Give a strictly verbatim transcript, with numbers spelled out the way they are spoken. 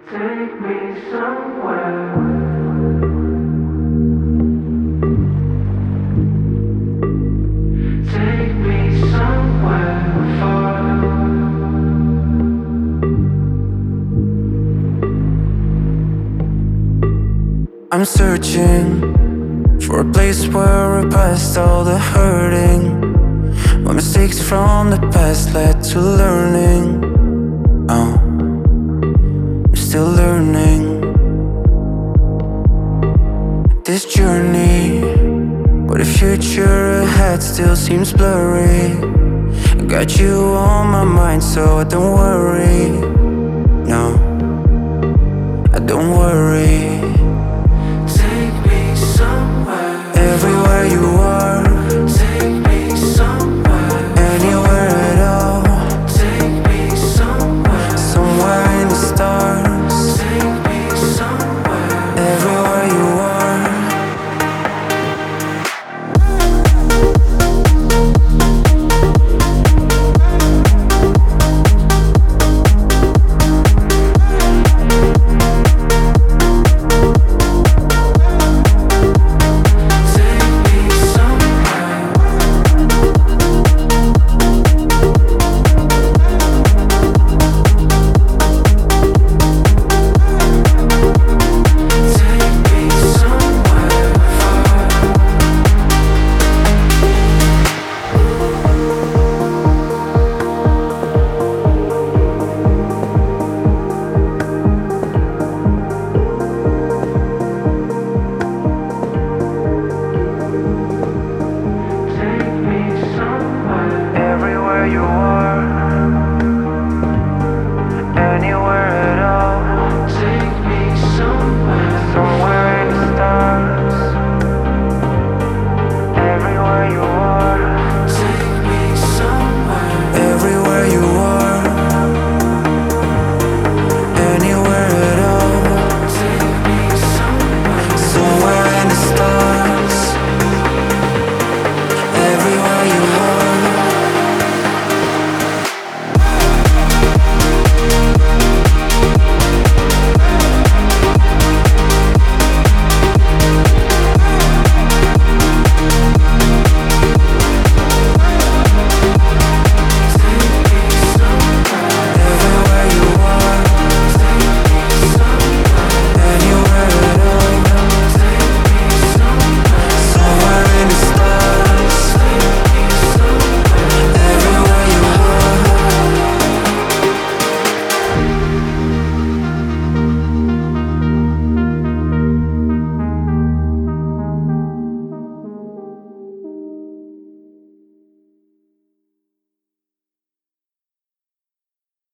Take me somewhere. Take me somewhere far. I'm searching for a place where I passed all the hurting. My mistakes from the past led to learning. Oh, I'm still learning this journey, but the future ahead still seems blurry. I got you on my mind, so don't worry.